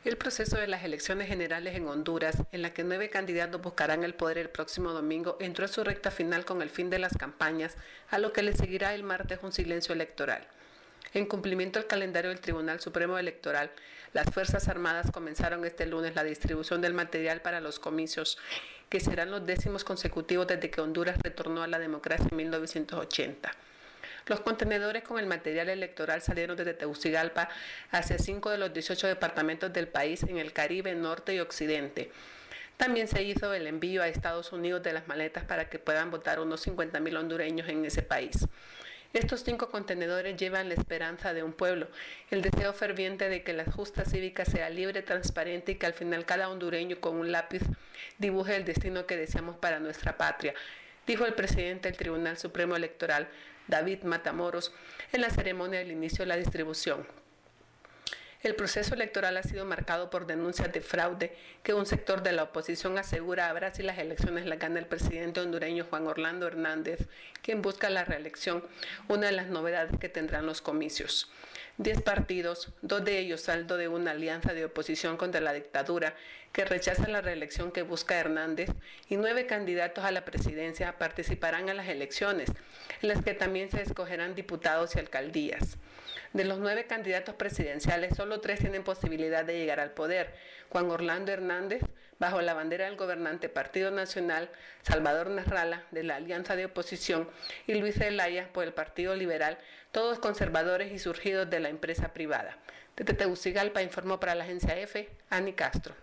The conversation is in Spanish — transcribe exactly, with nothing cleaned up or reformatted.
El proceso de las elecciones generales en Honduras, en la que nueve candidatos buscarán el poder el próximo domingo, entró en su recta final con el fin de las campañas, a lo que le seguirá el martes un silencio electoral. En cumplimiento al calendario del Tribunal Supremo Electoral, las Fuerzas Armadas comenzaron este lunes la distribución del material para los comicios, que serán los décimos consecutivos desde que Honduras retornó a la democracia en mil novecientos ochenta. Los contenedores con el material electoral salieron desde Tegucigalpa hacia cinco de los dieciocho departamentos del país en el Caribe, Norte y Occidente. También se hizo el envío a Estados Unidos de las maletas para que puedan votar unos cincuenta mil hondureños en ese país. Estos cinco contenedores llevan la esperanza de un pueblo, el deseo ferviente de que la justa cívica sea libre, transparente y que al final cada hondureño con un lápiz dibuje el destino que deseamos para nuestra patria, dijo el presidente del Tribunal Supremo Electoral, David Matamoros, en la ceremonia del inicio de la distribución. El proceso electoral ha sido marcado por denuncias de fraude que un sector de la oposición asegura habrá si las elecciones las gana el presidente hondureño Juan Orlando Hernández, quien busca la reelección, una de las novedades que tendrán los comicios. Diez partidos, dos de ellos saldo de una alianza de oposición contra la dictadura que rechaza la reelección que busca Hernández, y nueve candidatos a la presidencia participarán en las elecciones, en las que también se escogerán diputados y alcaldías. De los nueve candidatos presidenciales, solo tres tienen posibilidad de llegar al poder: Juan Orlando Hernández, bajo la bandera del gobernante Partido Nacional, Salvador Nasralla, de la Alianza de Oposición, y Luis Zelaya, por el Partido Liberal, todos conservadores y surgidos de la empresa privada. Desde Tegucigalpa informó para la agencia EFE, Ani Castro.